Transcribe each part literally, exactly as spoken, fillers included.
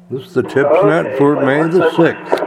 This is the TipsNet Okay, for wait May one the second. sixth.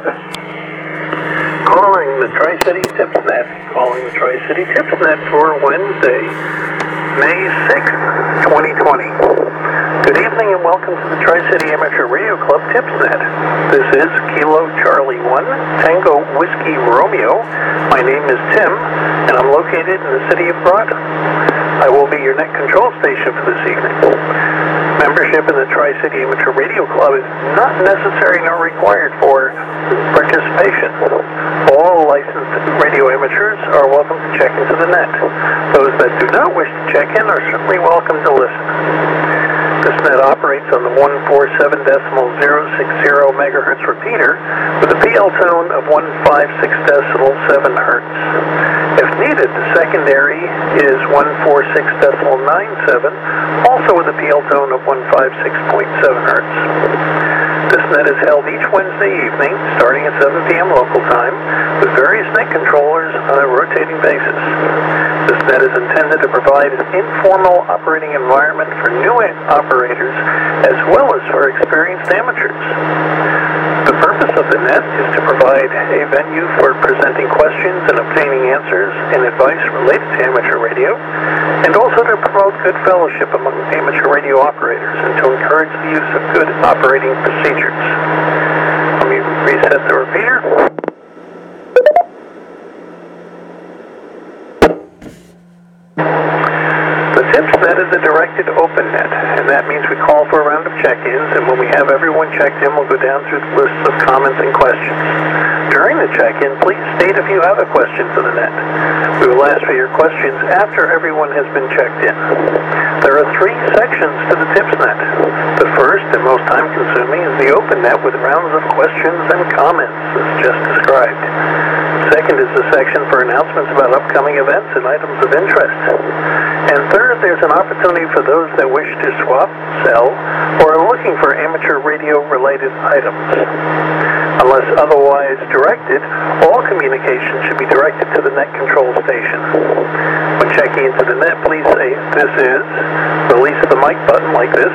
Calling the Tri-City TipsNet. Calling the Tri-City TipsNet for Wednesday, May sixth, twenty twenty. Good evening and welcome to the Tri-City Amateur Radio Club TipsNet. This is Kilo Charlie one, Tango Whiskey Romeo. My name is Tim, and I'm located in the city of Groton. I will be your net control station for this evening. Membership in the Tri-City Amateur Radio Club is not necessary nor required for participation. All licensed radio amateurs are welcome to check into the net. Those that do not wish to check in are certainly welcome to listen. This net operates on the one forty-seven point zero six zero megahertz repeater with a P L tone of one fifty-six point seven hertz. If needed, the secondary is one forty-six point nine seven, also with a P L tone of one fifty-six point seven hertz. This net is held each Wednesday evening, starting at seven p.m. local time, with various net controllers on a rotating basis. This net is intended to provide an informal operating environment for new operators, as well as for experienced amateurs. The purpose of the net is to provide a venue for presenting questions and obtaining answers and advice related to amateur radio, and also to promote good fellowship among amateur radio operators and to encourage the use of good operating procedures. Let me reset the repeater. The TipsNet is a directed open net, and that means we call for a round of check-ins, and when we have everyone checked in, we'll go down through the lists of comments and questions. During the check-in, please state if you have a question for the net. We will ask for your questions after everyone has been checked in. There are three sections to the TipsNet. The first and most time-consuming is the open net with rounds of questions and comments, as just described. Second is the section for announcements about upcoming events and items of interest. And third, there's an opportunity for those that wish to swap, sell, or are looking for amateur radio-related items. Unless otherwise directed, all communication should be directed to the net control station. When checking into the net, please say, "This is," release the mic button like this,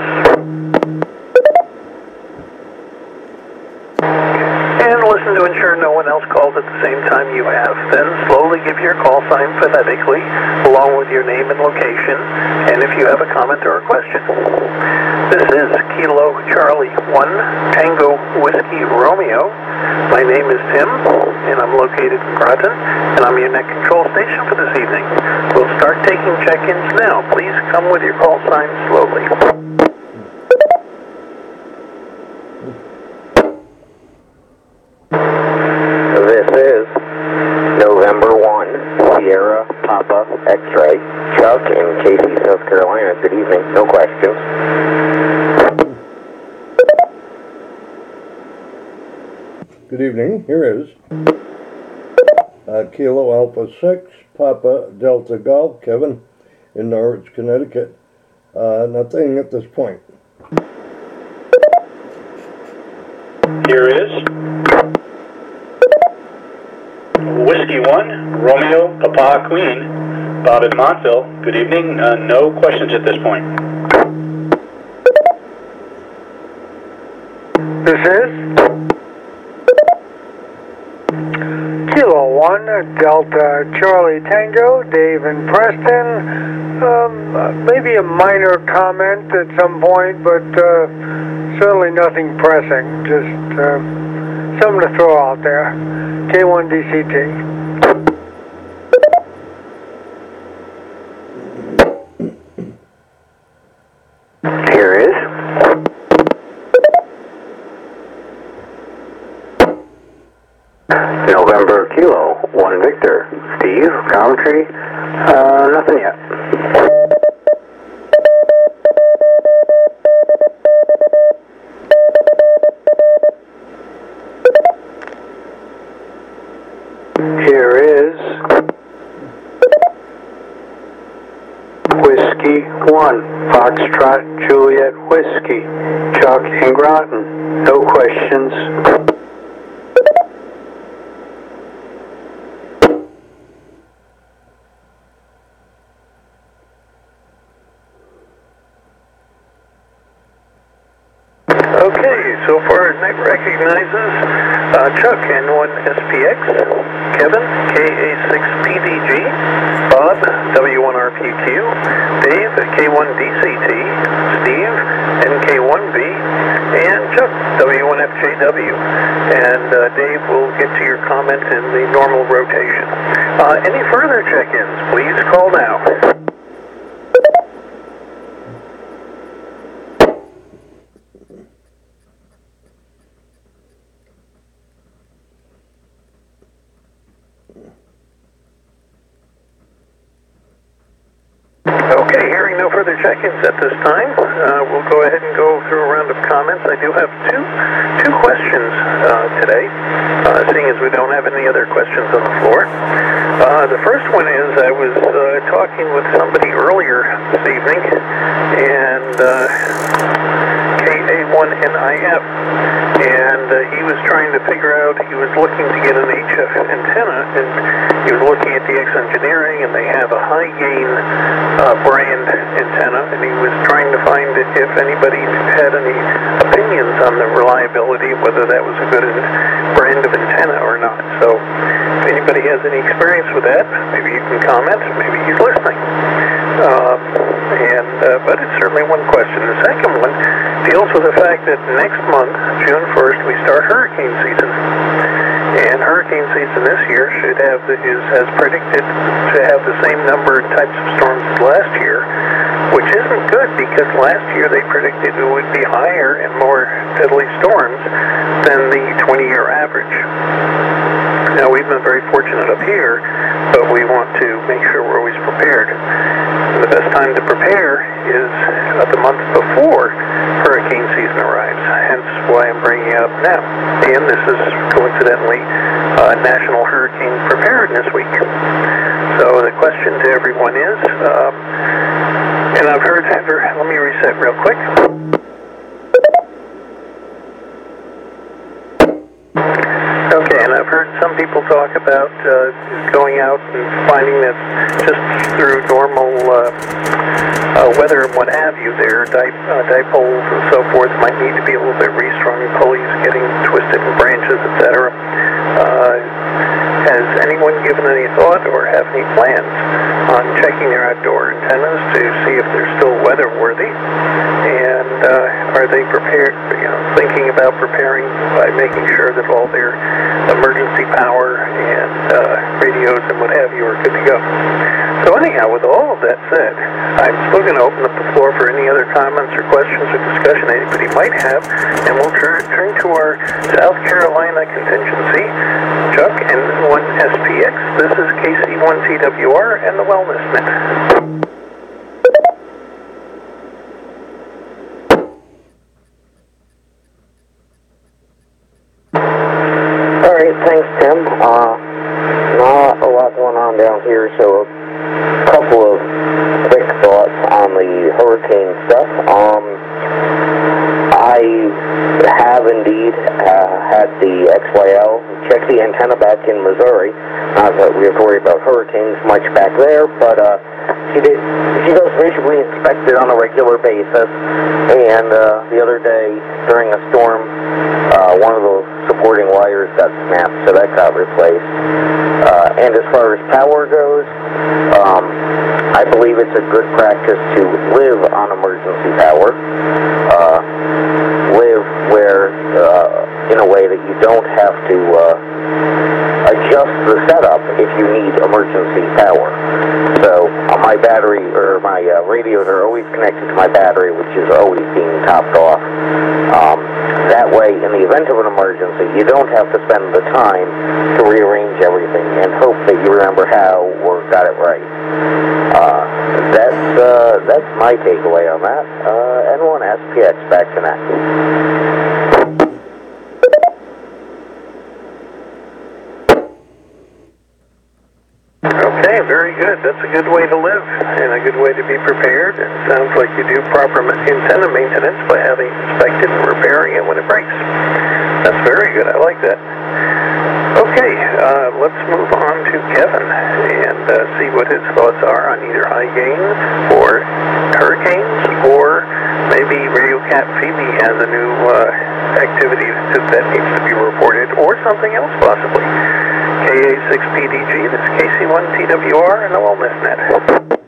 and listen to ensure no one else calls at the same time you have. Then slowly give your call sign phonetically, along with your name and location, and if you have a comment or a question. This is Kilo Charlie one, Tango Whiskey Romeo. My name is Tim, and I'm located in Groton, and I'm your net control station for this evening. We'll start taking check-ins now. Please come with your call sign slowly. This is November first, Sierra Papa X-Ray, Chuck in Casey, South Carolina. Good evening. No questions. Good evening. Here is uh, Kilo Alpha six, Papa Delta Golf, Kevin, in Norwich, Connecticut. Uh, nothing at this point. Here is Whiskey one, Romeo, Papa Queen, Bob in Montville. Good evening. Uh, no questions at this point. This is Kilo one, Delta Charlie Tango, Dave in Preston. Um, uh, maybe a minor comment at some point, but uh, certainly nothing pressing. Just uh, something to throw out there. K one D C T. Here is November Kilo one Victor, Steve, Coventry. Uh, nothing yet. Here is Whiskey one, Foxtrot Juliet Whiskey, Chuck in Groton. No questions. Okay, so far Nick recognizes uh, Chuck, N one S P X, Kevin, K A six P D G, Bob, W one R P Q, Dave, K one D C T, Steve, N K one B, and Chuck, W one F J W. And uh, Dave will get to your comment in the normal rotation. Uh, any further check-ins, please call now. Okay, hearing no further check-ins at this time, uh, we'll go ahead and go through a round of comments. I do have two two questions uh, today, uh, seeing as we don't have any other questions on the floor. Uh, the first one is I was uh, talking with somebody earlier this evening, and uh, K A one N I F, and uh, he was trying to figure out, he was looking to get an H F antenna, and he was looking at D X Engineering, and they have a high gain uh, brand antenna, and he was trying to find if anybody had any opinions on the reliability, whether that was a good brand of antenna or not. So if anybody has any experience with that, maybe you can comment, maybe he's listening. Uh, and uh, but it's certainly one question. The second one deals with the fact that next month, June first, we start hurricane season. And hurricane season this year should have the, is as predicted to have the same number and types of storms as last year, which isn't good because last year they predicted it would be higher and more deadly storms than the twenty-year average. Now, we've been very fortunate up here, but we want to make sure we're always prepared. And the best time to prepare is uh, the month before hurricane season arrives, hence why I'm bringing it up now. And this is coincidentally uh, National Hurricane Preparedness Week. So the question to everyone is, um, and I've heard, let me reset real quick. Okay, and I've heard some people talk about uh, going out and finding that just through normal uh, uh, weather and what have you, their di uh, dipoles and so forth might need to be a little bit restrung, pulleys getting twisted in branches, et cetera. Uh, has anyone given any thought or have any plans on checking their outdoor antennas to see if they're still weather worthy? And uh, are they prepared, you know, thinking about preparing by making sure that all their emergency power and uh, radios and what have you are good to go? So anyhow, with all of that said, I'm still going to open up the floor for any other comments or questions or discussion anybody might have, and we'll turn, turn to our South Carolina contingency, Chuck, N one S P X. This is K C one T W R and the Wellness Net. Thanks, Tim. Uh, not a lot going on down here, so a couple of quick thoughts on the hurricane stuff. Um, I have indeed uh, had the X Y L check the antenna back in Missouri. Not that we have to worry about hurricanes much back there, but uh, she did. She does visually inspect it on a regular basis. And uh, the other day during a storm, uh, one of those supporting wires got snapped, so that got replaced. Uh, and as far as power goes, um, I believe it's a good practice to live on emergency power. Uh, live where, uh, in a way that you don't have to uh, adjust the setup if you need emergency power. So uh, my battery, or my uh, radios are always connected to my battery, which is always being topped off. Um, that way, in the event of an emergency, you don't have to spend the time to rearrange everything and hope that you remember how or got it right. Uh, that's, uh, that's my takeaway on that. Uh, N one S P X, back to that. Okay, very good. That's a good way to live and a good way to be prepared. It sounds like you do proper antenna maintenance by having it inspected and repairing it when it breaks. That's very good. I like that. Okay, uh, let's move on to Kevin and uh, see what his thoughts are on either high gain or hurricanes, or maybe Radio Cat Phoebe has a new uh, activity that needs to be reported, or something else possibly. K A six P D G, this is K C one T W R and the Wellness Net.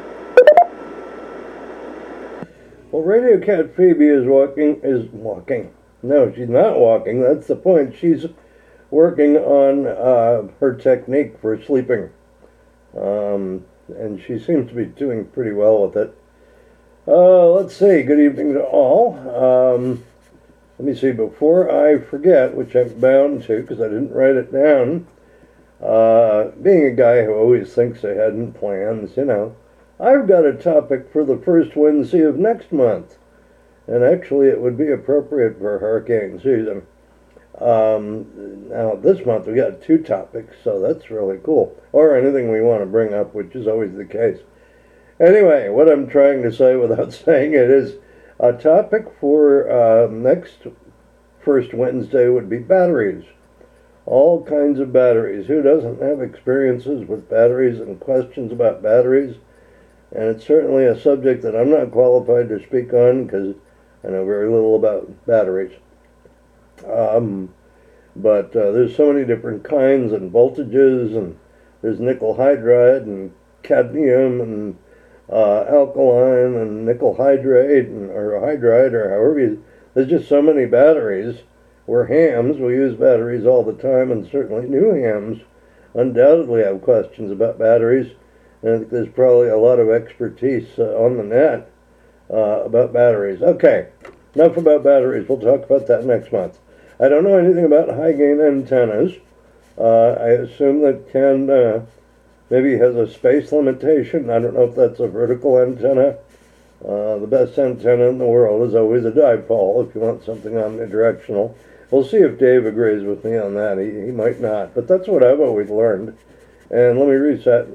Well, Radio Cat Phoebe is walking, is walking. No, she's not walking, that's the point. She's working on uh, her technique for sleeping. Um, and she seems to be doing pretty well with it. Uh, let's see, good evening to all. Um, let me see, before I forget, which I'm bound to because I didn't write it down, uh, being a guy who always thinks ahead and plans, you know, I've got a topic for the first Wednesday of next month. And actually it would be appropriate for hurricane season. Um, now this month we got two topics, so that's really cool. Or anything we want to bring up, which is always the case. Anyway, what I'm trying to say without saying it is a topic for uh, next first Wednesday would be batteries. All kinds of batteries. Who doesn't have experiences with batteries and questions about batteries? And it's certainly a subject that I'm not qualified to speak on because I know very little about batteries. Um, but uh, there's so many different kinds and voltages, and there's nickel hydride and cadmium and uh, alkaline and nickel hydrate and, or hydride or however you, there's just so many batteries. We're hams, we use batteries all the time, and certainly new hams undoubtedly have questions about batteries. And I think there's probably a lot of expertise uh, on the net uh, about batteries. Okay, enough about batteries. We'll talk about that next month. I don't know anything about high gain antennas. Uh, I assume that Ken uh, maybe has a space limitation. I don't know if that's a vertical antenna. Uh, the best antenna in the world is always a dipole if you want something omnidirectional. We'll see if Dave agrees with me on that. He, he might not, but that's what I've always learned. And let me reset.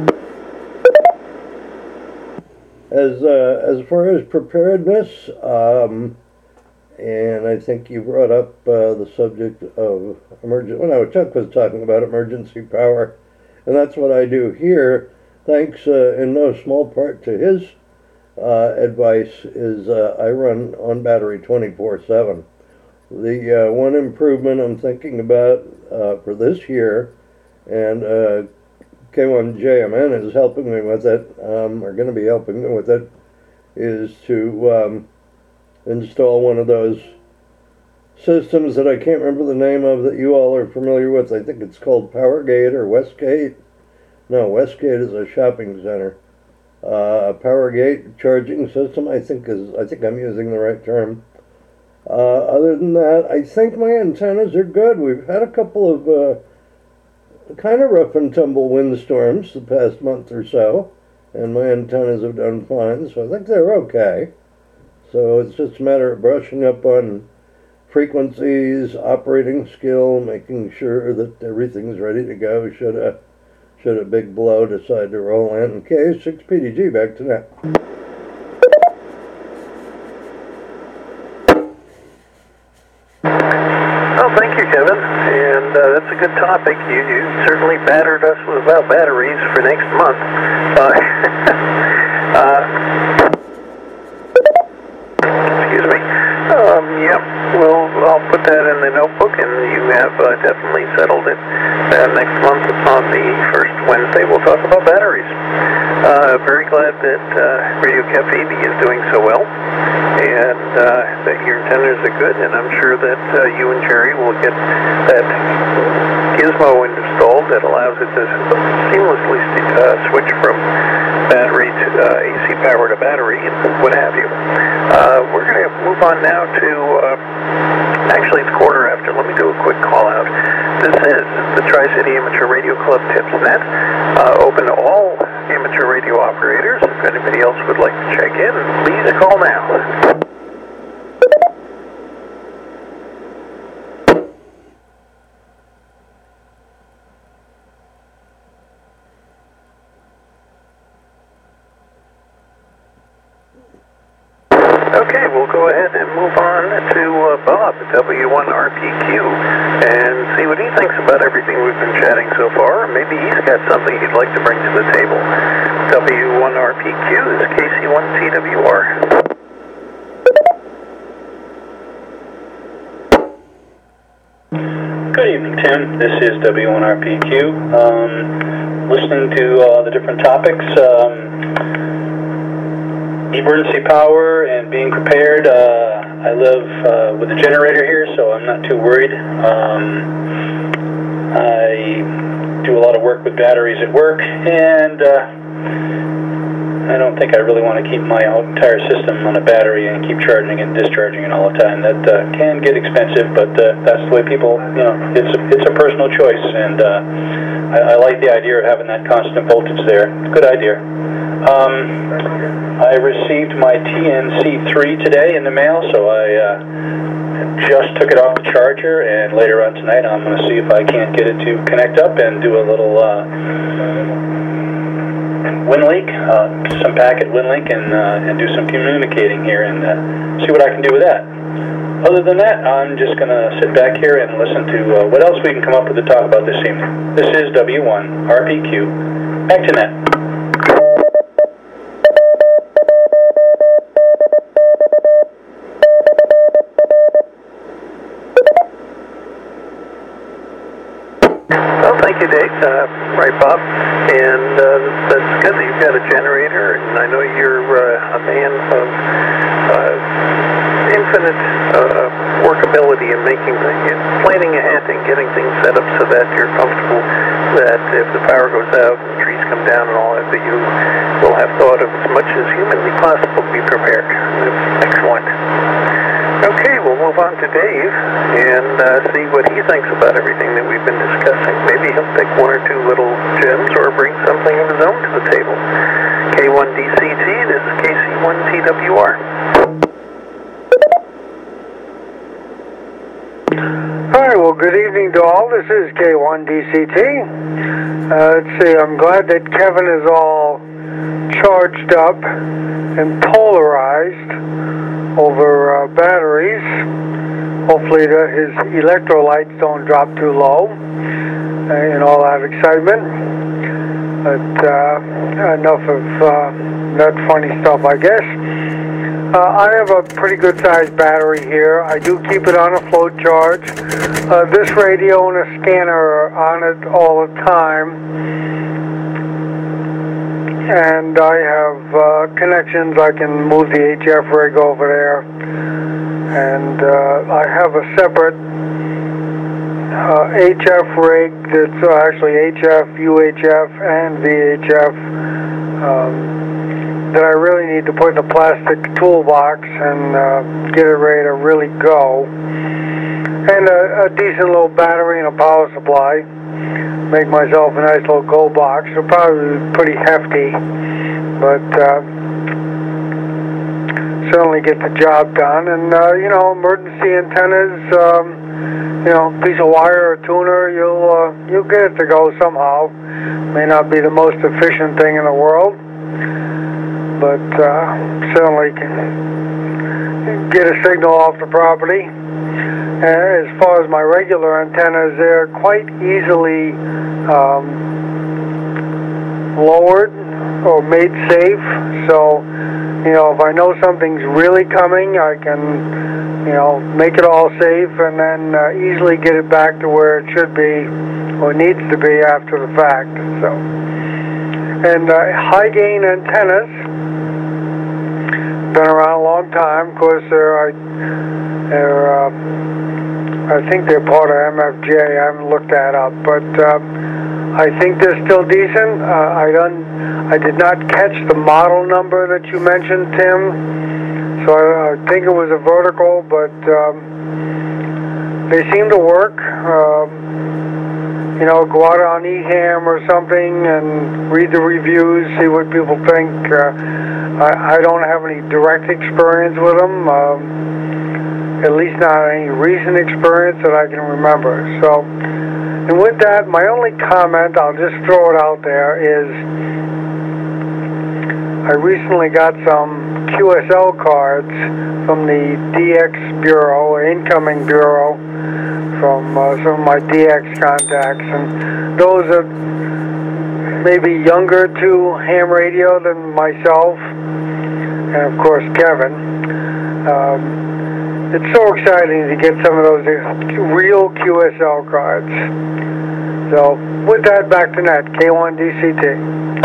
As uh, as far as preparedness, um, and I think you brought up uh, the subject of emergency. Well, no, Chuck was talking about emergency power, and that's what I do here. Thanks uh, in no small part to his uh, advice. Is uh, I run on battery twenty-four seven. The uh, one improvement I'm thinking about uh, for this year, and uh, K one J M N is helping me with it, um, or going to be helping me with it, is to um, install one of those systems that I can't remember the name of that you all are familiar with. I think it's called PowerGate or Westgate. No, Westgate is a shopping center. Uh, PowerGate charging system, I think is, I think I'm using the right term. Uh, other than that, I think my antennas are good. We've had a couple of uh, kind of rough and tumble windstorms the past month or so, and my antennas have done fine, so I think they're okay. So it's just a matter of brushing up on frequencies, operating skill, making sure that everything's ready to go should a should a big blow decide to roll in. K six P D G, back to net. Well, thank you, Kevin. And uh, that's a good topic. You, you certainly battered us with about batteries for next month. Uh, uh, excuse me. Um, yep. Well, I'll put that in the notebook, and you have uh, definitely settled it. Uh, next month on the first Wednesday, we'll talk about batteries. Uh, very glad that uh, Radio Cafe is doing so well, and uh, that your antennas are good, and I'm sure that uh, you and Jerry will get that gizmo installed that allows it to seamlessly uh, switch from battery to uh, A C power to battery and what have you. Uh, we're going to move on now to, uh, actually it's quarter after. Let me do a quick call out. This is the Tri-City Amateur Radio Club Tips Net, uh, open to all amateur radio operators. If anybody else would like to check in, please call now. Okay, we'll go ahead and move on to uh, Bob at W one R P Q and see what he thinks about everything we've been chatting so far. Maybe he's got something he'd like to bring to the table. W one R P Q is K C one T W R. Good evening, Tim. This is W one R P Q. Um, listening to uh, the different topics, um, emergency power and being prepared. Uh, I live uh, with a generator here, so I'm not too worried. Um, I do a lot of work with batteries at work, and uh, I don't think I really want to keep my entire system on a battery and keep charging and discharging it all the time. That uh, can get expensive, but uh, that's the way people, you know, it's a, it's a personal choice, and uh, I, I like the idea of having that constant voltage there. Good idea. Um, I received my T N C three today in the mail, so I uh, just took it off the charger, and later on tonight I'm going to see if I can't get it to connect up and do a little uh, WinLink, uh, some packet WinLink, and uh, and do some communicating here and uh, see what I can do with that. Other than that, I'm just going to sit back here and listen to uh, what else we can come up with to talk about this evening. This is W one R P Q. Back to net. Well, thank you, Dave. Uh, right, Bob. And uh, that's good that you've got a generator, and I know you're uh, a man of uh, infinite uh, workability in making things, planning ahead and getting things set up so that you're comfortable that if the power goes out and trees come down and all that, that you will have thought of as much as humanly possible to be prepared. That's excellent. Okay, we'll move on to Dave and uh, see what he thinks about everything that we've been discussing. Maybe he'll pick one or two little gems or bring something of his own to the table. K one D C T, this is K C one T W R. Hi, well, good evening to all. This is K one D C T. Uh, let's see, I'm glad that Kevin is all charged up and polarized over uh, batteries. Hopefully the, his electrolytes don't drop too low uh, in all that excitement. But uh, enough of uh, that funny stuff, I guess. Uh, I have a pretty good sized battery here. I do keep it on a float charge. Uh, this radio and a scanner are on it all the time. And I have uh, connections. I can move the H F rig over there. And uh, I have a separate uh, H F rig that's uh, actually H F, U H F, and V H F um, that I really need to put in a plastic toolbox and uh, get it ready to really go. And a, a decent little battery and a power supply. Make myself a nice little go box. It'll probably be pretty hefty, but uh, certainly get the job done. And uh, you know, emergency antennas, um, you know, piece of wire or tuner, you'll uh, you'll get it to go somehow. May not be the most efficient thing in the world, but uh, certainly can get a signal off the property. As far as my regular antennas, they're quite easily um, lowered or made safe. So, you know, if I know something's really coming, I can, you know, make it all safe and then uh, easily get it back to where it should be or needs to be after the fact. So, and uh, high gain antennas, been around a long time. Of course, they're, they're uh, I think they're part of M F J. I haven't looked that up, but uh, I think they're still decent. Uh, I don't. I did not catch the model number that you mentioned, Tim. So I, I think it was a vertical, but um, they seem to work. Um, you know, go out on E ham or something and read the reviews, see what people think. Uh, I, I don't have any direct experience with them. Um, At least not any recent experience that I can remember. So, and with that, my only comment, I'll just throw it out there, is I recently got some Q S L cards from the D X Bureau, or Incoming Bureau, from uh, some of my D X contacts, and those are maybe younger to ham radio than myself, and of course Kevin. Um, it's so exciting to get some of those real Q S L cards. So, with that, back to Nat, K one D C T.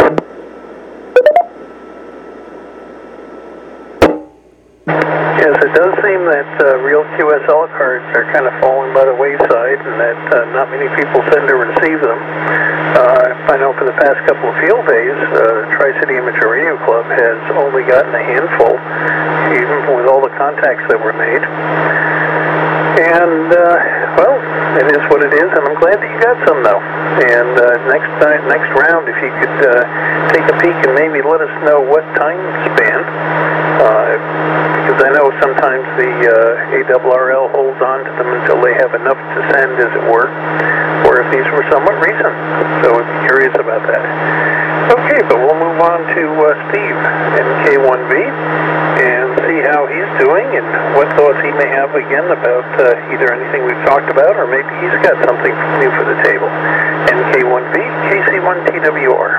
Yes, it does seem that uh, real Q S L cards are kind of falling by the wayside, and that uh, not many people tend to receive them. Uh, I know for the past couple of field days, uh, Tri-City Amateur Radio Club has only gotten a handful, even with all the contacts that were made. And, uh, well, it is what it is, and I'm glad that you got some, though. And uh, next time, next round, if you could uh, take a peek and maybe let us know what time span, uh, because I know sometimes the uh, A R R L holds on to them until they have enough to send, as it were, or if these were somewhat recent. So I'd be curious about that. Okay, but we'll move on to uh, Steve in K one B and see how he's doing and what thoughts he may have again about uh, either anything we've talked about, or maybe he's got something new for the table. And K one B, K C one T W R.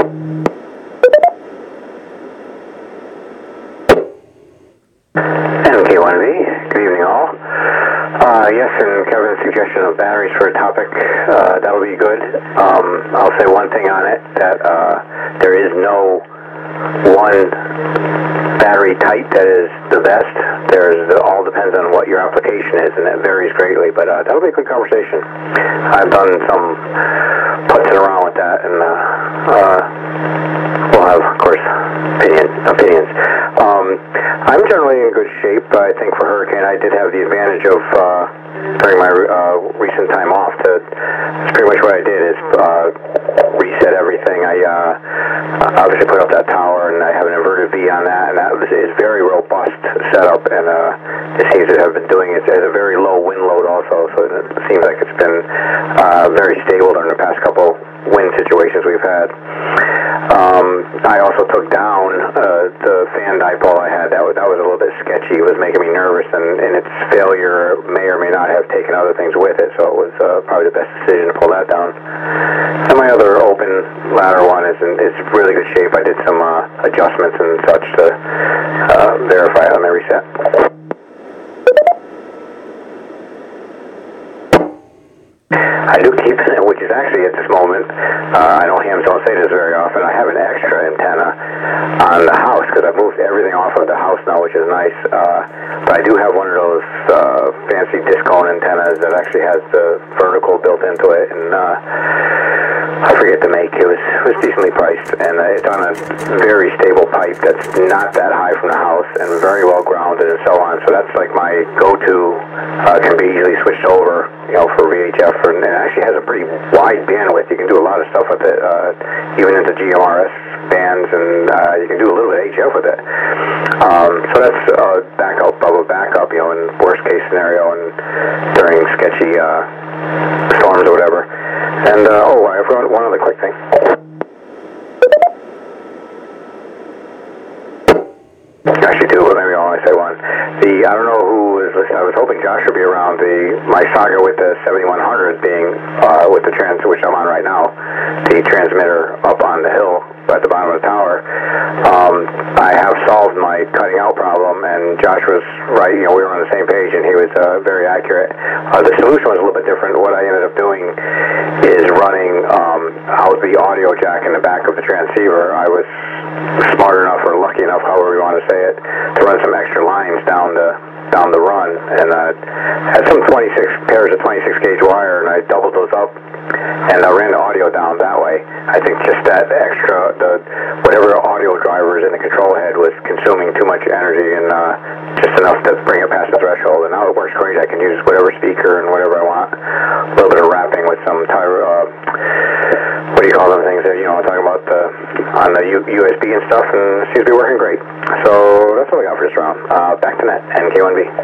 And K one B, good evening all. Uh, yes, and Kevin's suggestion of batteries for a topic, uh, that'll be good. Um, I'll say one thing on it, that uh, there is no one battery type that is the best. There's, it all depends on what your application is, and that varies greatly, but uh, that'll be a good conversation. I've done some putzing around with that, and uh, uh, we'll have, of course, opinion, opinions. Um, I'm generally in good shape. I think for Hurricane, I did have the advantage of, uh, during my uh, recent time off, to, that's pretty much what I did, is uh, reset everything. I uh, obviously put up that tower, and I have an inverted V on that, and that was, is very robust setup, and uh, it seems to have been doing it at a very low wind load also, so it seems like it's been uh, very stable during the past couple wind situations we've had. Um, I also took down uh, the fan dipole I had. That was, that was a little bit sketchy. It was making me nervous, and, and its failure may or may not have taken other things with it, so it was uh, probably the best decision to pull that down. And my other open ladder one is in is really good shape. I did some uh, adjustments and such to uh, verify it on the reset. I do keep, which is actually at this moment, uh, I know hams don't say this very often, I have an extra antenna on the house, because I've moved everything off of the house now, which is nice. Uh, but I do have one of those uh, fancy disc cone antennas that actually has the vertical built into it, and uh, I forget the make. It was, it was decently priced, and uh, it's on a very stable pipe that's not that high from the house, and very well grounded and so on. So that's like my go-to, uh, can be easily switched over, you know, for V H F, and it actually has a pretty wide bandwidth. You can do a lot of stuff with it, uh, even into G M R S bands, and uh, you can do a little bit of H F with it. Um, so that's a backup of a backup, you know, in worst case scenario and during sketchy uh, storms or whatever. And uh, oh, I forgot one other quick thing. Actually, two, but maybe I'll only say one. The I don't know who is listening. I was hoping Josh would be around. The my saga with the seventy-one hundred being uh, with the trans, which I'm on right now, the transmitter up on the hill at the bottom of the tower. Um, I have solved my cutting out problem, and Josh was right. You know, we were on the same page, and he was uh, very accurate. Uh, the solution was a little bit different. What I ended up doing is running um, out the audio jack in the back of the transceiver. I was smart enough or lucky enough, however you want to say it, to run some extra lines down the down the run, and uh, had some twenty-six pairs of twenty-six gauge wire, and I doubled those up, and I ran the audio down that way. I think just that extra, the whatever audio drivers in the control head was consuming too much energy, and uh, just enough to bring it past the threshold. And now it works great. I can use whatever speaker and whatever I want. A little bit of wrapping with some tyro, uh, what do you call them things that, you know, I'm talking about the, on the U S B and stuff, and it seems to be working great. So that's all I got for this round. Uh, back to Net and K one B.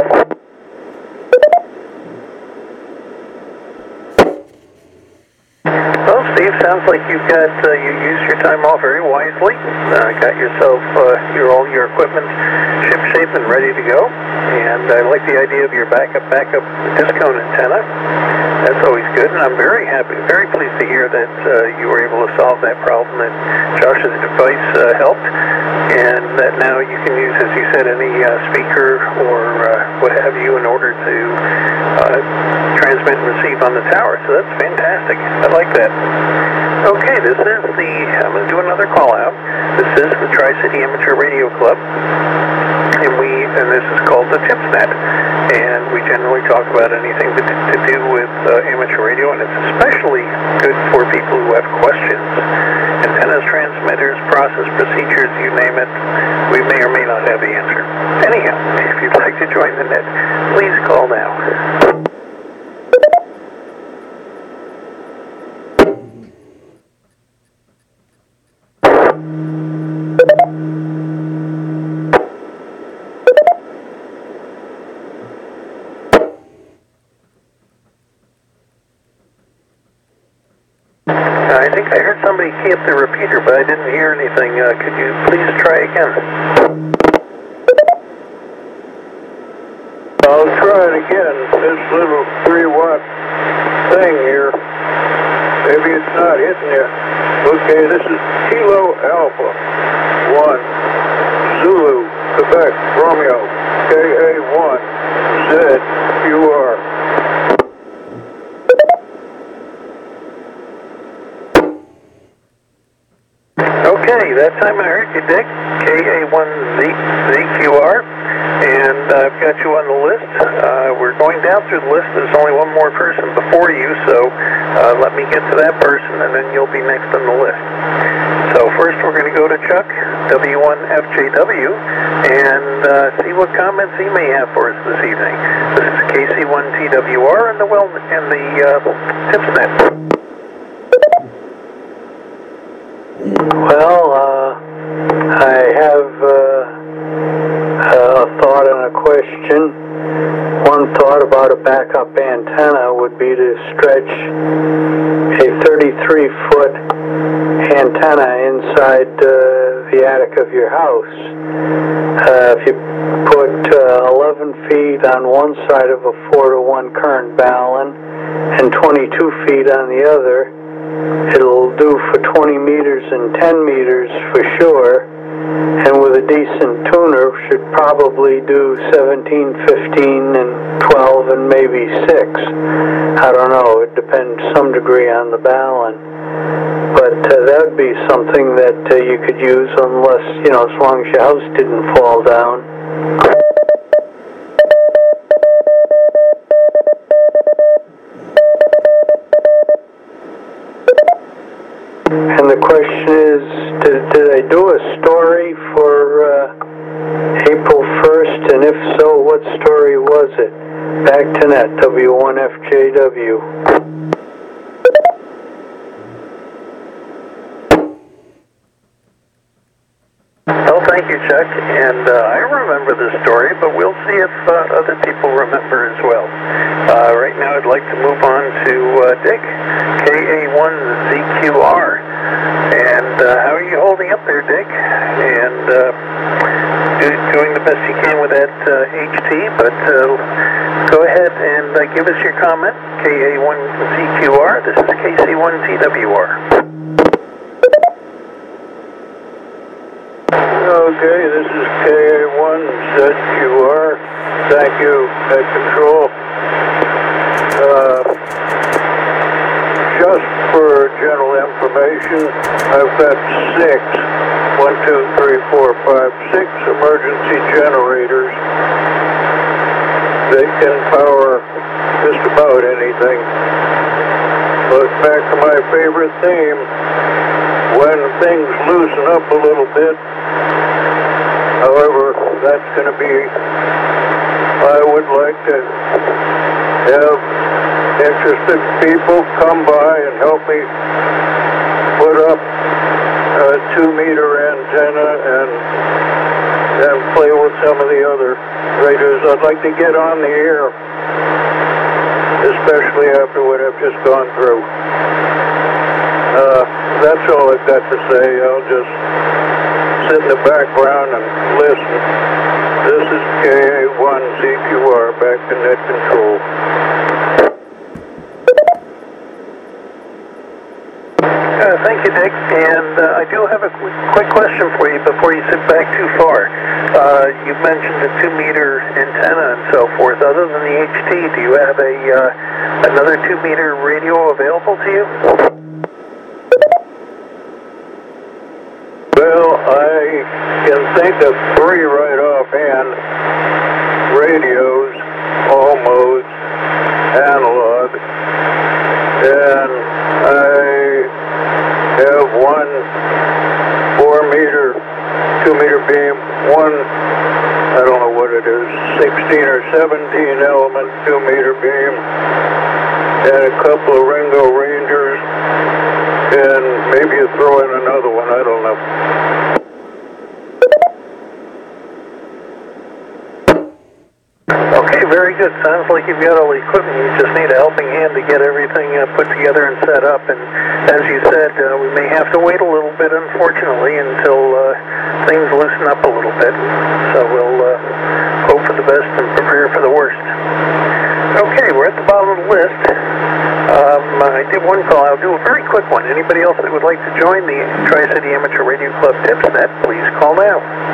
Well, Steve, sounds like you've got, uh, you used your time off very wisely. Uh, got yourself, uh, your, all your equipment ship shape and ready to go. And I like the idea of your backup, backup disc cone antenna. That's always good, and I'm very happy, very pleased to hear that uh, you were able to solve that problem, that Josh's device uh, helped, and that now you can use, as you said, any uh, speaker or uh, what have you in order to uh, transmit and receive on the tower. So that's fantastic. I like that. Okay, this is the, I'm going to do another call out. This is the Tri-City Amateur Radio Club. And we, and this is called the TipsNet, and we generally talk about anything to, to do with uh, amateur radio, and it's especially good for people who have questions. Antennas, transmitters, process, procedures, you name it, we may or may not have the answer. Anyhow, if you'd like to join the net, please call now. I think I heard somebody key up the repeater, but I didn't hear anything. Uh, could you please try again? I'll try it again. This little three watt thing here, maybe it's not hitting you. Okay, this is Kilo Alpha one Zulu Quebec Romeo K A one Z Q R. Okay, that time I heard you, Dick. K A one Z Q R, and I've got you on the list. Uh, we're going down through the list. There's only one more person before you, so uh, let me get to that person, and then you'll be next on the list. So first we're going to go to Chuck, W one F J W, and uh, see what comments he may have for us this evening. This is K C one T W R and the, well, and the uh, TipsNet. Well, uh, I have uh, a thought and a question. One thought about a backup antenna would be to stretch a thirty-three foot antenna inside uh, the attic of your house. Uh, if you put uh, eleven feet on one side of a four to one current balun and twenty-two feet on the other, it'll do for twenty meters and ten meters for sure, and with a decent tuner should probably do seventeen, fifteen, and twelve, and maybe six. I don't know, it depends some degree on the balun. But uh, that would be something that uh, you could use unless, you know, as long as your house didn't fall down. And the question is, did, did I do a story for uh, April first? And if so, what story was it? Back to net, W one F J W. Well, thank you, Chuck. And uh, I remember the story, but we'll see if uh, other people remember as well. Uh, right now, I'd like to move on to uh, Dick, K A one Z Q R. And uh, how are you holding up there, Dick? And uh, do, doing the best you can with that uh, H T, but uh, go ahead and uh, give us your comment, K A one Z Q R. This is K C one T W R. Okay, this is K A one Z Q R. Thank you, Net Control. Uh, just for general information, I've got six, one, two, three, four, five, six emergency generators. They can power just about anything. But back to my favorite theme, when things loosen up a little bit, however, that's going to be, I would like to have interested people come by and help me put up a two meter antenna and, and play with some of the other radios. I'd like to get on the air, especially after what I've just gone through. Uh, that's all I've got to say. I'll just sit in the background and listen. This is K A one Z Q R, back to Net Control. Thank you, Dick. And uh, I do have a quick, quick question for you before you sit back too far. Uh, you mentioned the two-meter antenna and so forth. Other than the H T, do you have a uh, another two-meter radio available to you? Well, I can think of three right offhand. Radios, all modes, analog, and I have one four meter, two meter beam, one, I don't know what it is, sixteen or seventeen element two meter beam, and a couple of Ringo Rangers, and maybe you throw in another one, I don't know. Okay, very good. Sounds like you've got all the equipment. You just need a helping hand to get everything uh, put together and set up. And as you said, uh, we may have to wait a little bit, unfortunately, until uh, things loosen up a little bit. So we'll uh, hope for the best and prepare for the worst. Okay, we're at the bottom of the list. Um, I did one call. I'll do a very quick one. Anybody else that would like to join the Tri-City Amateur Radio Club TipsNet, please call now.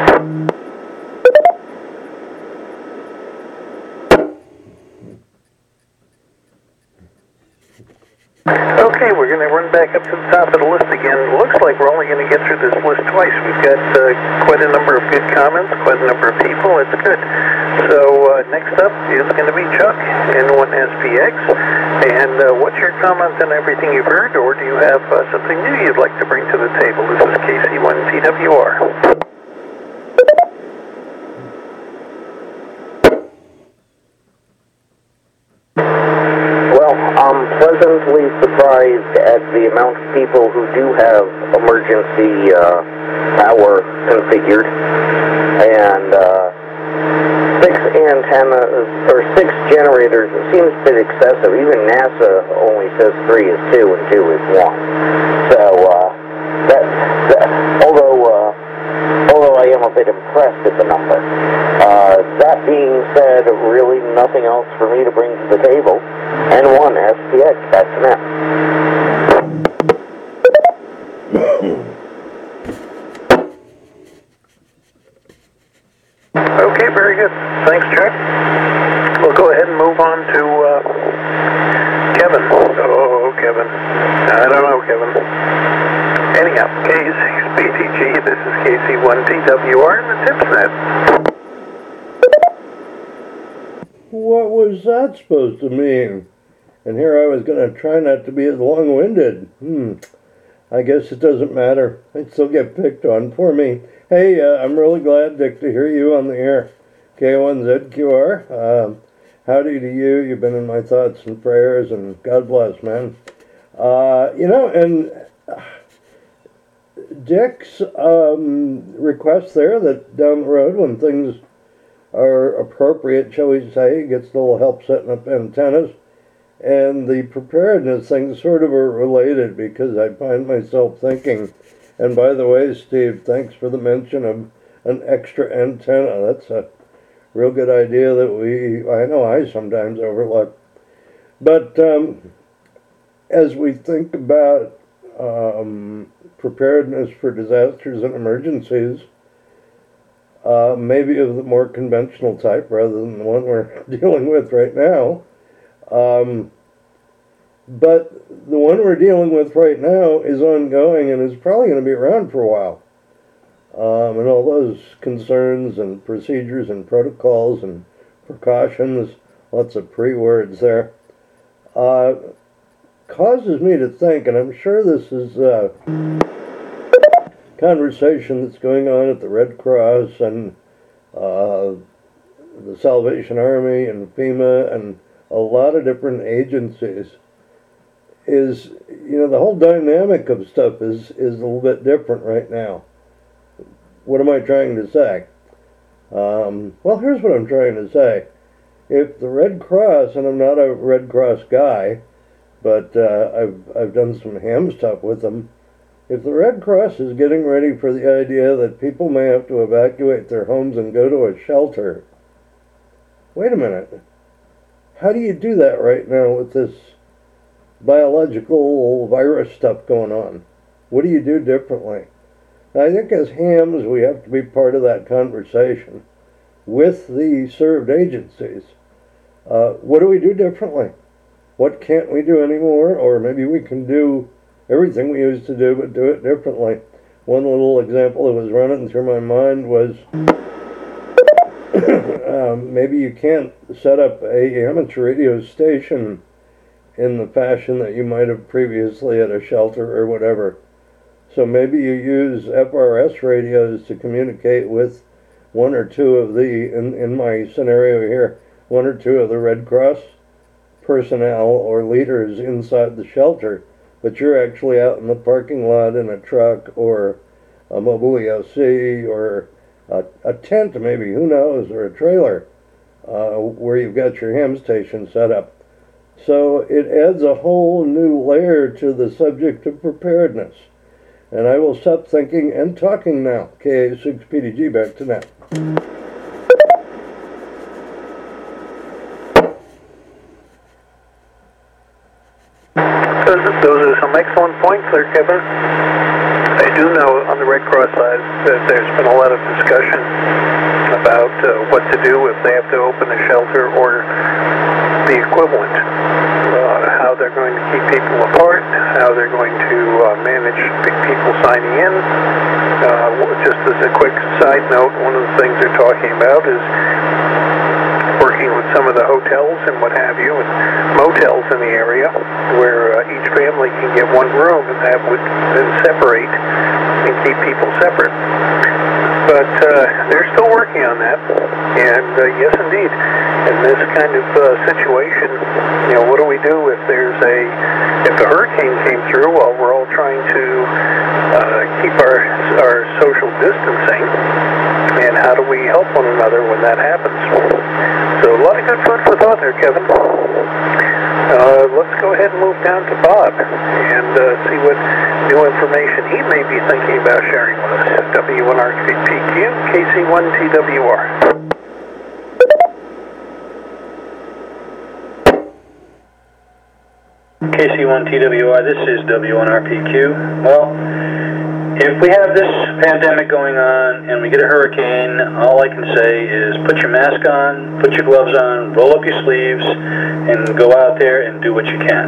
Okay, we're going to run back up to the top of the list again. It looks like we're only going to get through this list twice. We've got uh, quite a number of good comments, quite a number of people. It's good. So uh, next up is going to be Chuck, N one S P X. And uh, what's your comment on everything you've heard, or do you have uh, something new you'd like to bring to the table? This is K C one T W R. I'm pleasantly surprised at the amount of people who do have emergency uh, power configured, and uh, six antennas, or six generators, it seems a bit excessive. Even NASA only says three is two and two is one. So, uh, that, that although, uh, although I am a bit impressed at the number. Uh, that being said, really nothing else for me to bring to the table. N one S P X, back to now. Okay, very good. Thanks, Chuck. We'll go ahead and move on to uh, Kevin. Oh, Kevin. I don't know, Kevin. Anyhow, K six B T G, this is K C one T W R and the TipsNet. What was that supposed to mean? And here I was going to try not to be as long-winded. Hmm. I guess it doesn't matter. I'd still get picked on. Poor me. Hey, uh, I'm really glad, Dick, to hear you on the air. K one Z Q R. Um, howdy to you. You've been in my thoughts and prayers, and God bless, man. Uh, you know, and uh, Dick's um, request there that down the road when things are appropriate, shall we say, he gets a little help setting up antennas. And the preparedness things sort of are related, because I find myself thinking, and by the way, Steve, thanks for the mention of an extra antenna. That's a real good idea that we, I know I sometimes overlook. But um, as we think about um, preparedness for disasters and emergencies, uh, maybe of the more conventional type rather than the one we're dealing with right now, Um, but the one we're dealing with right now is ongoing and is probably going to be around for a while. Um, and all those concerns and procedures and protocols and precautions, lots of pre-words there, uh, causes me to think, and I'm sure this is a conversation that's going on at the Red Cross and uh, the Salvation Army and FEMA and a lot of different agencies, is, you know, the whole dynamic of stuff is, is a little bit different right now. What am I trying to say? Um, well, here's what I'm trying to say. If the Red Cross, and I'm not a Red Cross guy, but uh, I've, I've done some ham stuff with them, if the Red Cross is getting ready for the idea that people may have to evacuate their homes and go to a shelter, wait a minute. How do you do that right now with this biological virus stuff going on? What do you do differently? I think as hams, we have to be part of that conversation with the served agencies. Uh, what do we do differently? What can't we do anymore? Or maybe we can do everything we used to do, but do it differently. One little example that was running through my mind was um, maybe you can't set up a amateur radio station in the fashion that you might have previously at a shelter or whatever. So maybe you use F R S radios to communicate with one or two of the, in, in my scenario here, one or two of the Red Cross personnel or leaders inside the shelter, but you're actually out in the parking lot in a truck or a mobile E O C or a, a tent maybe, who knows, or a trailer uh, where you've got your ham station set up. So it adds a whole new layer to the subject of preparedness. And I will stop thinking and talking now. K A six P D G, back to now. Those are some excellent points there, Kevin. I do know on the Red Cross side that there's been a lot of discussion about uh, what to do if they have to open a shelter or the equivalent. Uh, how they're going to keep people apart, how they're going to uh, manage people signing in. Uh, just as a quick side note, one of the things they're talking about is working with some of the hotels and what have you, and motels in the area, where uh, each family can get one room, and that would then separate and keep people separate. But uh, they're still working on that, and uh, yes, indeed, in this kind of uh, situation, you know, what do we do if there's a, if a hurricane came through while we're all trying to uh, keep our our social distancing, and how do we help one another when that happens? So a lot of good food for thought there, Kevin. Uh, let's go ahead and move down to Bob and uh, see what new information he may be thinking about sharing with us. W one R P Q, K C one T W R. K C one T W R, this is W one R P Q. Well, if we have this pandemic going on and we get a hurricane, all I can say is put your mask on, put your gloves on, roll up your sleeves, and go out there and do what you can.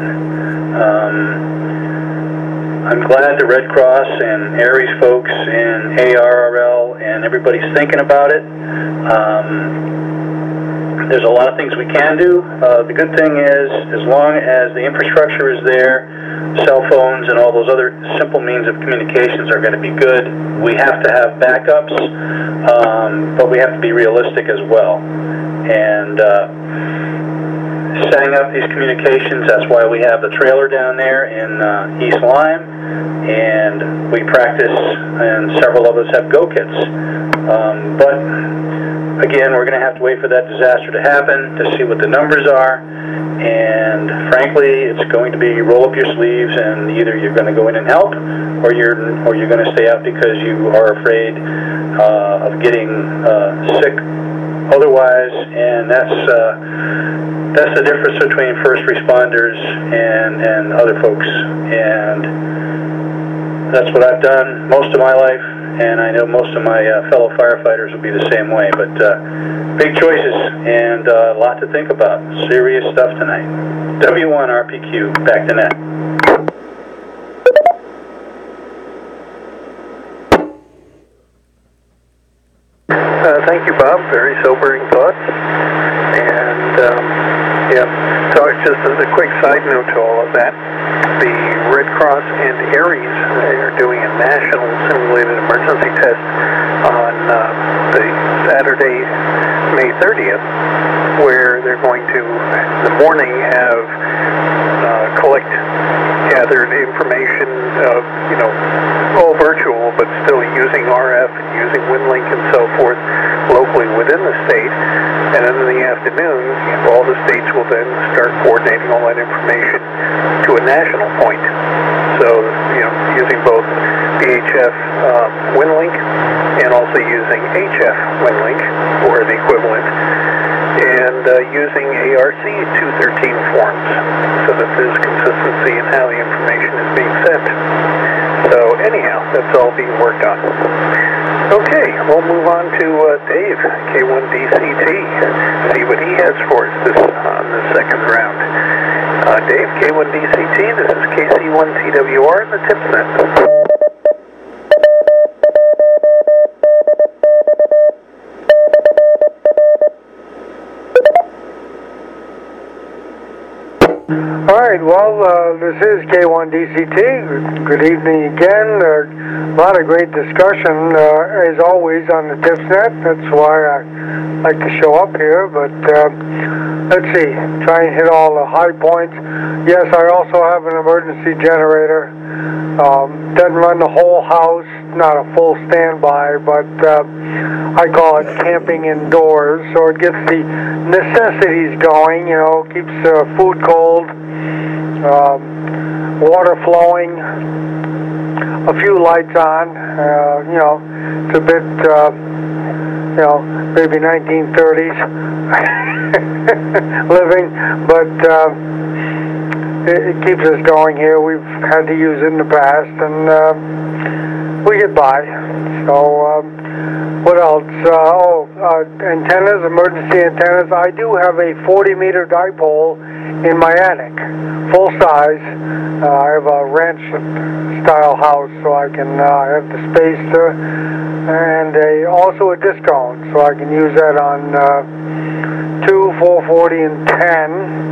Um, I'm glad the Red Cross and ARES folks and A R R L and everybody's thinking about it. Um, there's a lot of things we can do. Uh, the good thing is, as long as the infrastructure is there, cell phones and all those other simple means of communications are going to be good. We have to have backups, um, but we have to be realistic as well. And uh, setting up these communications, that's why we have the trailer down there in uh, East Lyme, and we practice, and several of us have go kits. Um, but again, we're going to have to wait for that disaster to happen to see what the numbers are, and frankly, it's going to be roll up your sleeves, and either you're going to go in and help, or you're or you're going to stay out because you are afraid uh, of getting uh, sick otherwise, and that's uh, that's the difference between first responders and and other folks, and that's what I've done most of my life. And I know most of my uh, fellow firefighters will be the same way. But uh, big choices and uh, a lot to think about. Serious stuff tonight. W one R P Q, back to net. Uh, thank you, Bob. Very sobering thoughts. And, um, yeah, so just as a quick side note to all of that, the Red Cross and ARES are doing a national simulated emergency test on uh, the Saturday, May thirtieth, where they're going to, in the morning, have uh, collect gathered information of, you know, all virtual, but still using R F and using WinLink and so forth locally within the state. And then in the afternoon, all the states will then start coordinating all that information to a national point. So, you know, using both V H F uh, WinLink and also using H F WinLink, or the equivalent, and uh, using A R C two thirteen forms, so that there's consistency in how the information is being sent. So anyhow, that's all being worked on. Okay, we'll move on to uh, Dave, K one D C T, see what he has for us this on the second round. Uh, Dave, K one D C T, this is K C one T W R and the TIPSnet. Alright, well, uh, this is K one D C T. Good evening again. Uh, a lot of great discussion, uh, as always, on the TIPSnet. That's why I like to show up here. But uh, let's see, try and hit all the high points. Yes, I also have an emergency generator. Um, doesn't run the whole house, not a full standby, but uh, I call it camping indoors. So it gets the necessities going, you know, keeps uh, food cold. Um, water flowing, a few lights on, uh, you know, it's a bit, uh, you know, maybe nineteen thirties living, but uh, it, it keeps us going here. We've had to use it in the past, and uh, we get by. So, um, what else? Uh, oh, uh, antennas, emergency antennas. I do have a forty meter dipole in my attic, full size. Uh, I have a ranch-style house, so I can uh, have the space to, and a, also a disc cone, so I can use that on uh, two, four forty, and ten.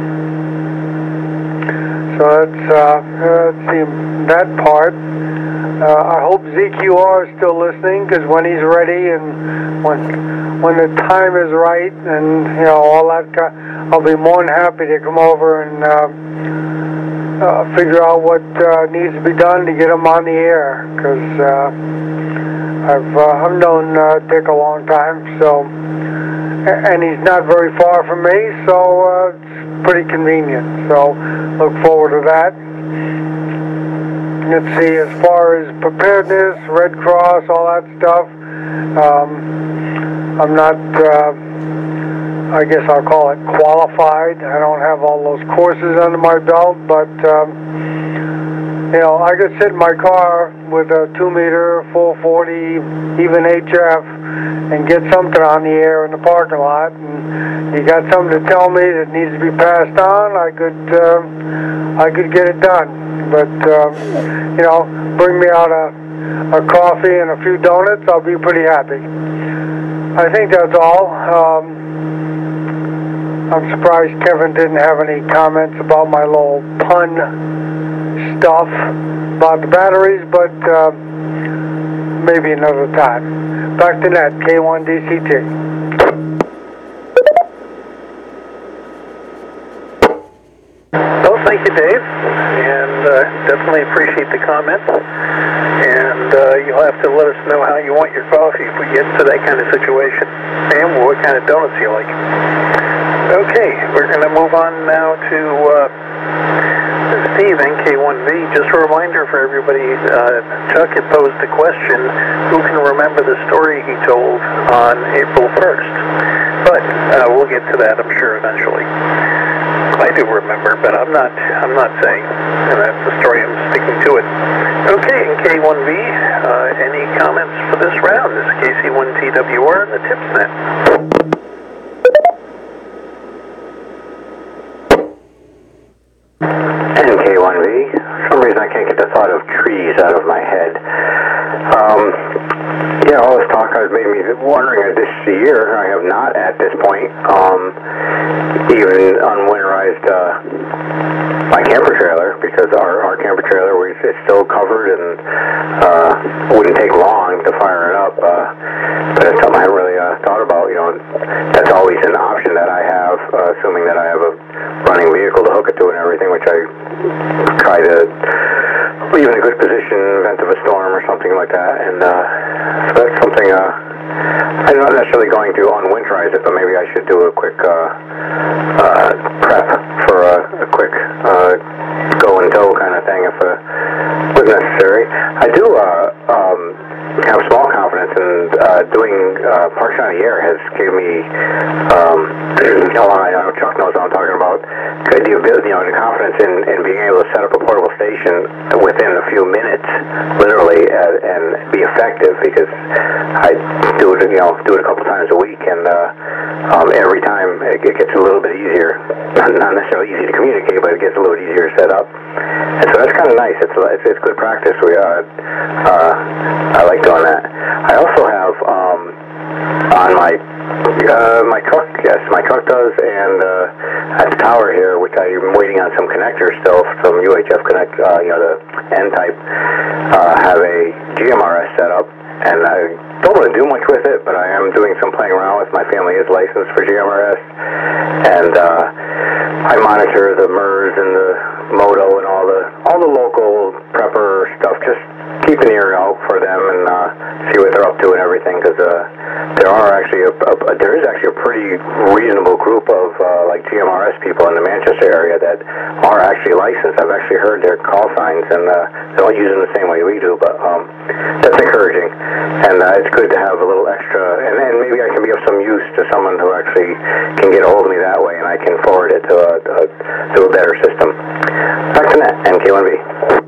So that's, uh, let's see, that part. Uh, I hope Z Q R is still listening, because when he's ready and when when the time is right and, you know, all that, I'll be more than happy to come over and uh, uh, figure out what uh, needs to be done to get him on the air, because uh, I've, uh, I've known uh, Dick a long time, so, and he's not very far from me, so uh, it's pretty convenient, so look forward to that. Let's see, as far as preparedness, Red Cross, all that stuff, um, I'm not, uh, I guess I'll call it qualified. I don't have all those courses under my belt, but, um, you know, I could sit in my car with a two meter, four forty, even H F, and get something on the air in the parking lot, and you got something to tell me that needs to be passed on, I could, uh, I could get it done. But, um, you know, bring me out a, a coffee and a few donuts, I'll be pretty happy. I think that's all. Um, I'm surprised Kevin didn't have any comments about my little pun stuff about the batteries, but uh, maybe another time. Back to net, K one D C T. Thank you, Dave, and uh, definitely appreciate the comments, and uh, you'll have to let us know how you want your coffee if we get into that kind of situation, and what kind of donuts you like. Okay, we're going to move on now to uh, Steve, N K one V. Just a reminder for everybody, uh, Chuck had posed the question, who can remember the story he told on April first? But uh, we'll get to that, I'm sure, eventually. I do remember, but I'm not I'm not saying, and that's the story, I'm sticking to it. Okay, in K one V, uh, any comments for this round? This is K C one T W R and the TIPSnet. N K one V, for some reason I can't get the thought of trees out of my head. Um, yeah, all this talk has made me wondering if this year, I have not at this point, um, even unwinterized uh, my camper trailer, because our, our camper trailer is still covered and uh, wouldn't take long to fire it up. Uh, but it's something I haven't really uh, thought about. You know, that's always an option that I have, uh, assuming that I have a running vehicle to hook it to and everything, which I try to leave in a good position in the event of a storm or something like that. And uh, so that's something, uh, I'm not necessarily going to unwinterize it, but maybe I should do a quick uh, uh, prep for a, a quick uh, go and tow kind of thing if uh, was necessary. I do uh, um, have small confidence in uh, doing uh, Parks on the Air has given me um, a lot. I know Chuck knows what I'm talking about. Good. You build, you know, the confidence in, in being able to set up a portable station within a few minutes, literally, uh, and be effective. Because I do it, you know, do it a couple times a week, and uh, um, every time it, it gets a little bit easier. Not, not necessarily easy to communicate, but it gets a little easier to set up. And so that's kind of nice. It's, it's it's good practice. We uh, uh, I like doing that. I also have um, on my. Uh, my truck, yes, my truck does, and uh, at the tower here, which I'm waiting on some connectors still from U H F Connect, uh, you know, the N-type, uh, have a G M R S set up, and I don't want to do much with it, but I am doing some playing around with. My family is licensed for G M R S, and uh, I monitor the M E R S and the Moto and all the all the local prepper stuff, just keep an ear out for them and uh, see what they're up to and everything, because uh, there are actually a, a, there is actually a pretty reasonable group of uh, like G M R S people in the Manchester area that are actually licensed. I've actually heard their call signs, and uh, they don't use them the same way we do, but um, that's encouraging, and uh, it's good to have a little extra, and then maybe I can be of some use to someone who actually can get a hold of me that way, and I can forward it to a, a, to a better system. Back to Net and K one B.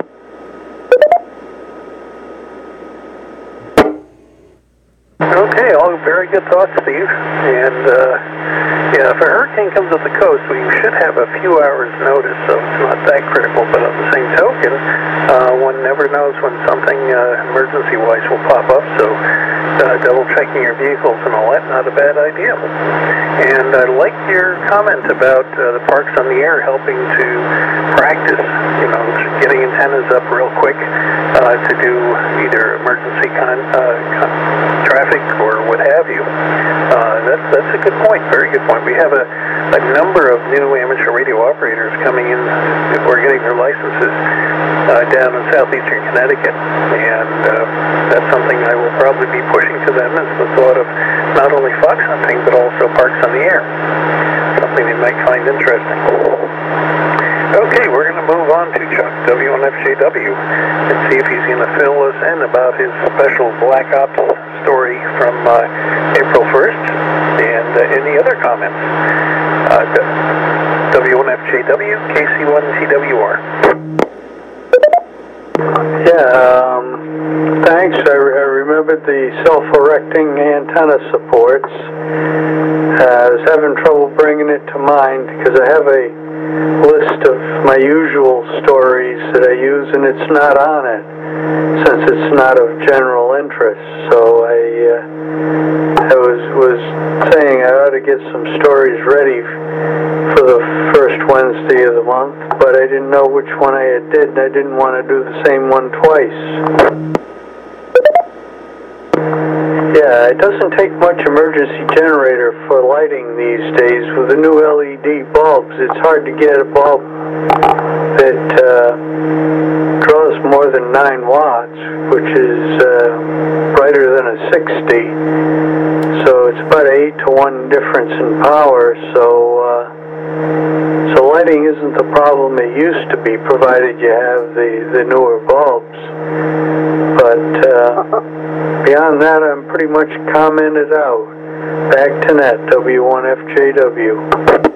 Okay, all very good thoughts, Steve. And uh, yeah, if a hurricane comes up the coast, we should have a few hours' notice, so it's not that critical. But on the same token, uh, one never knows when something uh, emergency-wise will pop up. So uh, double checking your vehicles and all that, not a bad idea. And I like your comment about uh, the parks on the air helping to practice, you know, getting antennas up real quick uh, to do either emergency con, uh, con traffic or what have you. Uh, that's that's a good point. Very good point. We have a, a number of new amateur radio operators coming in who are getting their licenses uh, down in southeastern Connecticut, and uh, that's something I will probably be pushing to them, is the thought of not only fox hunting but also parks on the air. Something they might find interesting. Okay, we're going to move on to Chuck, W one F J W, and see if he's going to fill us in about his special Black Ops story from uh, April first, and uh, any other comments. Uh, W one F J W, K C one T W R. Yeah, um, thanks. I, I remembered the self-erecting antenna supports. Uh, I was having trouble bringing it to mind because I have a list of my usual stories that I use, and it's not on it since it's not of general interest. So I, uh, I was was saying I ought to get some stories ready for the first Wednesday of the month, but I didn't know which one I had did, and I didn't want to do the same one twice. Yeah, it doesn't take much emergency generator for lighting these days. With the new L E D bulbs, it's hard to get a bulb that uh, draws more than nine watts, which is uh, brighter than a sixty. So it's about an eight to one difference in power. So, uh, so lighting isn't the problem it used to be, provided you have the, the newer bulbs. But uh, beyond that, I'm pretty much commented out. Back to Net, W one F J W.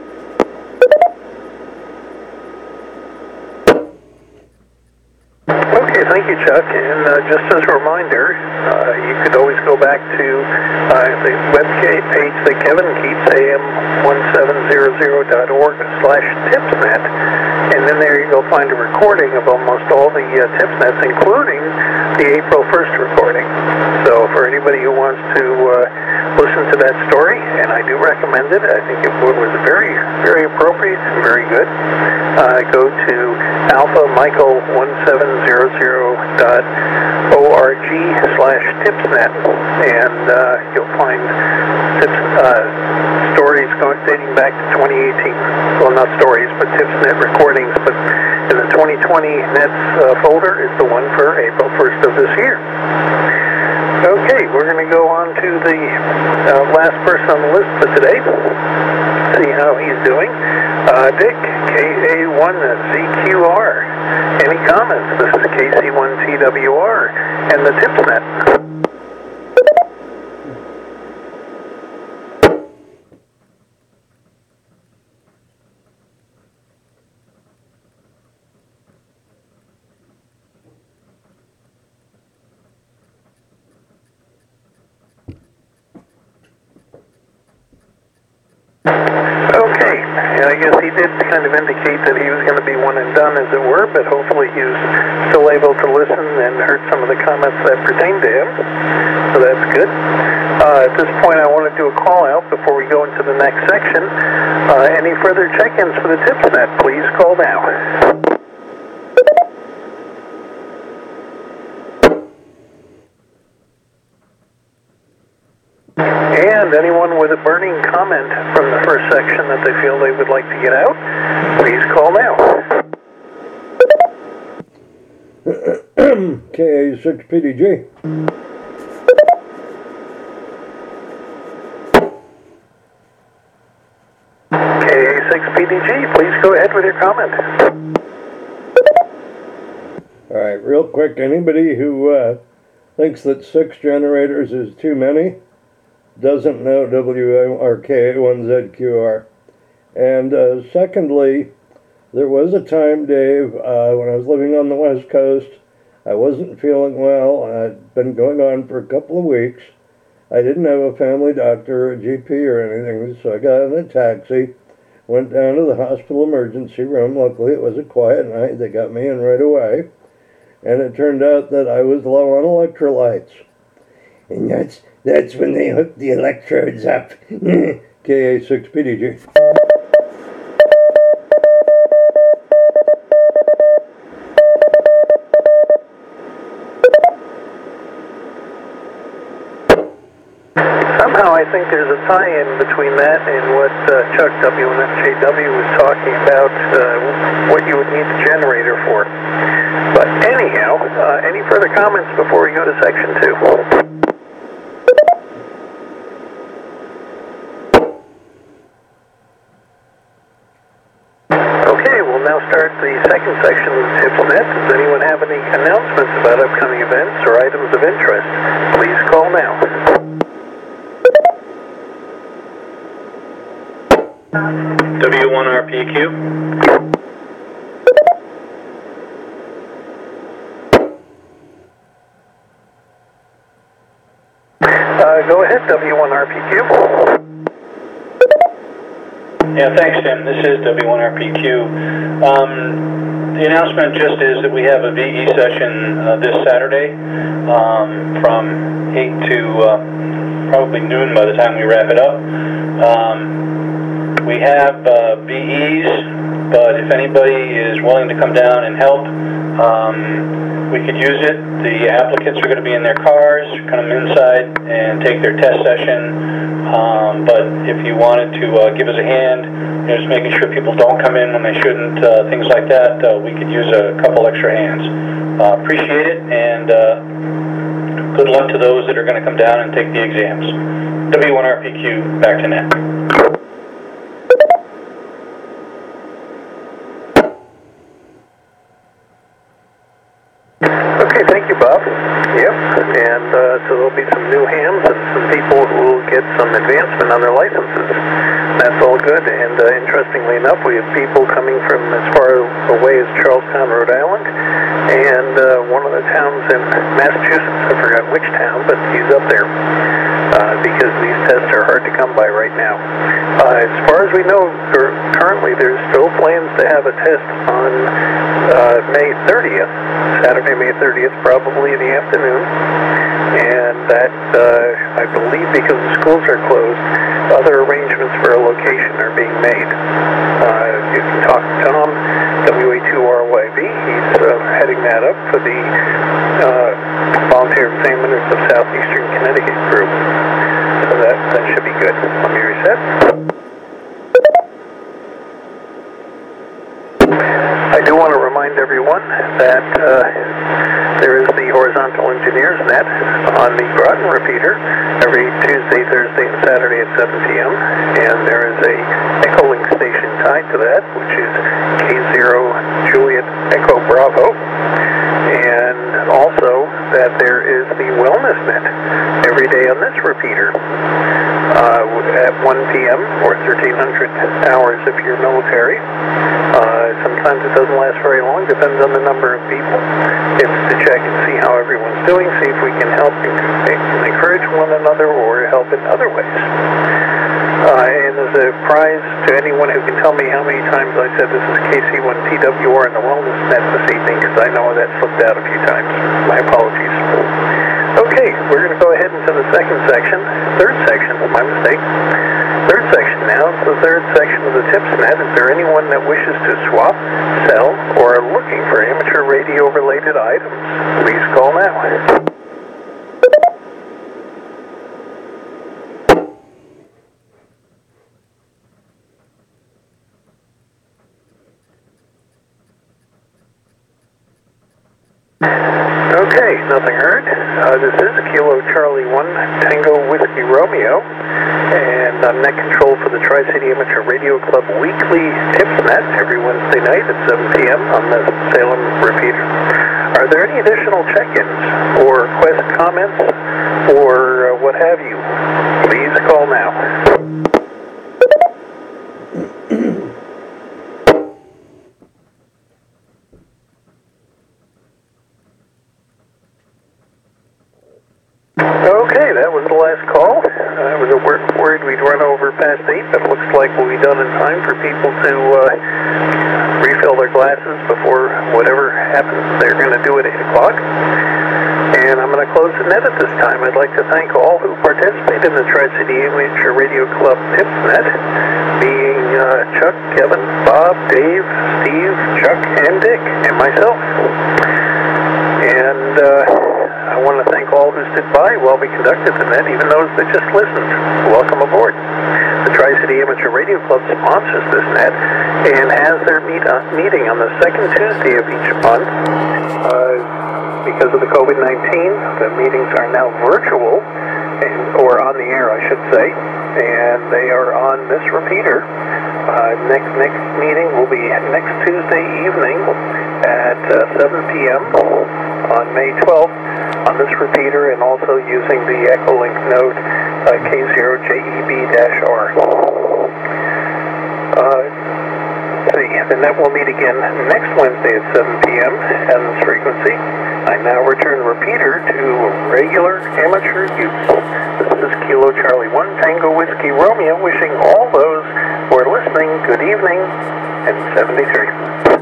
Okay, thank you, Chuck. And uh, just as a reminder, uh, you could always go back to uh, the web page that Kevin keeps, A M seventeen hundred dot org slash tipsnet. And then there you go find a recording of almost all the uh, tipsnets, including the April first recording. So for anybody who wants to uh, listen to that story, and I do recommend it, I think it was very, very appropriate and very good, uh, go to alpha michael seventeen hundred dot org slash tipsnet, and uh, you'll find tips, uh, stories going, dating back to twenty eighteen. Well, not stories, but tipsnet recordings. But in the twenty twenty Nets uh, folder is the one for April first of this year. Okay, we're going to go on to the uh, last person on the list for today. See how he's doing. Uh, Dick, K A one Z Q R. Any comments? This is K C one T W R and the tipsnet. Okay, yeah, I guess he did kind of indicate that he was going to be one and done, as it were, but hopefully he was still able to listen and heard some of the comments that pertain to him, so that's good. Uh, at this point, I want to do a call out before we go into the next section. Uh, any further check-ins for the TIPSnet, please call now. And anyone with a burning comment from the first section that they feel they would like to get out, please call now. K A six P D G. K A six P D G, please go ahead with your comment. All right, real quick, anybody who uh, thinks that six generators is too many doesn't know W R K A one Z Q R. And uh, secondly, there was a time, Dave, uh, when I was living on the West Coast, I wasn't feeling well. I'd been going on for a couple of weeks. I didn't have a family doctor or a G P or anything, so I got in a taxi, went down to the hospital emergency room. Luckily, it was a quiet night. They got me in right away. And it turned out that I was low on electrolytes. And that's that's when they hooked the electrodes up. K A six P D G. Somehow I think there's a tie-in between that and what uh, Chuck W and F J W was talking about, uh, what you would need the generator for. But anyhow, uh, any further comments before we go to section two? Okay, we'll now start the second section of the TIPSnet. Does anyone have any announcements about upcoming events or items of interest? Please call now. W one R P Q. Uh, go ahead, W one R P Q. Yeah, thanks, Tim. This is W one R P Q. Um, the announcement just is that we have a V E session uh, this Saturday um, from eight to uh, probably noon by the time we wrap it up. Um, we have uh, V Es, but if anybody is willing to come down and help, um, we could use it. The applicants are going to be in their cars, come inside and take their test session. Um, but if you wanted to uh, give us a hand, you know, just making sure people don't come in when they shouldn't, uh, things like that, uh, we could use a couple extra hands. Uh, appreciate it, and uh, good luck to those that are going to come down and take the exams. W one R P Q, back to net. Okay, thank you, Bob. Yep, and uh, so there'll be some new hands and some people who will get some advancement on their licenses. That's all good, and uh, interestingly enough, we have people coming from as far away as Charlestown, Rhode Island, and uh, one of the towns in Massachusetts, I forgot which town, but he's up there, uh, because these tests are hard to come by right now. Uh, as far as we know, er, currently there's still plans to have a test on uh, May thirtieth, Saturday, May thirtieth, probably in the afternoon, and that, uh, I believe because the schools are closed, other arrangements for a location are being made. Uh, you can talk to Tom, W A two R Y B, he's uh, heading that up for the uh, Volunteer Examiners of Southeastern Connecticut group. So that, that should be good. Let me reset. I do want to remind everyone that uh, there is the Horizontal Engineers Net on the Groton repeater every Tuesday, Thursday, and Saturday at seven P M And there is a Echolink station tied to that, which is K zero Juliet Echo Bravo. And also that there is the Wellness Net every day on this repeater uh, at one P M or thirteen hundred hours if you're military. Uh, sometimes it doesn't last very long, depends on the number of people. It's to check and see how everyone's doing, see if we can help and encourage one another or help in other ways. Uh, and as a prize to anyone who can tell me how many times I said this is K C one T W R in the Wellness Net this evening, because I know that slipped out a few times. My apologies. Okay, we're going to go ahead into the second section, third section, my mistake. Third section now, it's the third section of the TipsNet. Is there anyone that wishes to swap, sell, or are looking for amateur radio related items? Please call now. Okay, nothing heard. Uh, this is Kilo Charlie one Tango Whiskey Romeo, and I'm net control for the Tri-City Amateur Radio Club weekly TipsNet every Wednesday night at seven p m on the Salem repeater. Are there any additional check-ins or quest comments or uh, what have you? Please call now. Okay, that was the last call. I was worried we'd run over past eight, but it looks like we'll be done in time for people to uh, refill their glasses before whatever happens they're going to do at eight o'clock. And I'm going to close the net at this time. I'd like to thank all who participated in the Tri-City Amateur Radio Club TipsNet, being uh, Chuck, Kevin, Bob, Dave, Steve, Chuck, and Dick, and myself. And uh, I want to thank all who stood by while we conducted the net, even those that just listened. Welcome aboard. The Tri-City Amateur Radio Club sponsors this net and has their meet, uh, meeting on the second Tuesday of each month. Uh, because of the COVID nineteen, the meetings are now virtual, and, or on the air, I should say, and they are on this repeater. Uh, next next meeting will be next Tuesday evening at uh, seven p m on May twelfth on this repeater, and also using the Echolink node uh, K zero J E B R. Uh, let's see, and then we'll meet again next Wednesday at seven p m at this frequency. I now return the repeater to regular amateur use. This is Kilo Charlie one Tango Whiskey Romeo, wishing all those who are listening good evening and seventy-three.